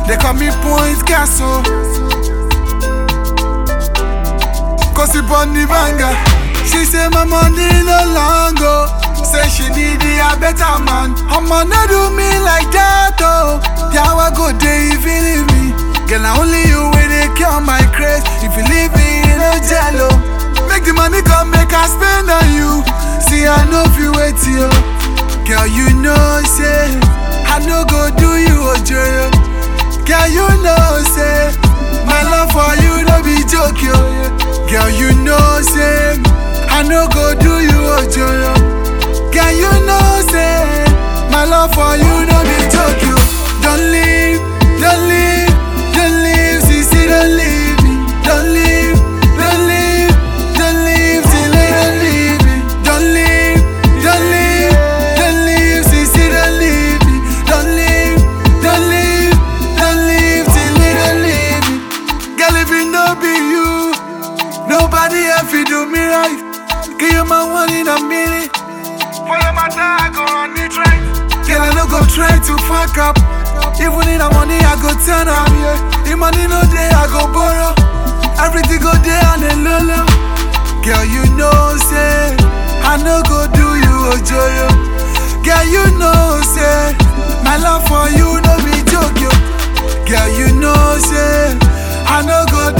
They call me Point Castle. Cause it on the banger. She say my money no longer. Say she need a better man. I'ma not do me like that oh. Yeah, I go there if you leave me. Girl, now only you when they cure my craze. If you leave me, you know jello. Make the money come, make I spend on you. See, I know if you wait till. Girl, you know, say I no go do you a joy. Girl, you know, say my love for you no be joke, yo. Girl, you know, say I no go do you a joy. Girl, you know, say my love for you no be joke, yo. Don't leave, don't leave, don't leave, sissy, don't leave me. Don't leave, don't leave, don't leave, till I don't leave me. Don't leave, don't leave, don't leave, sissy, don't leave me. Don't leave, don't leave, don't leave, till I don't leave me. Girl, if it no be you, nobody else will do me right. Give you my one in a minute. For your matter, I go on the train. Girl, I no go try to fuck up. Even in the money, I go turn up. Yeah. If money no day, I go borrow. Everything go there on the low. Girl, you know, say I no go do you a joy. Girl, you know, say my love for you no be joke. Yo. Girl, you know, say I no go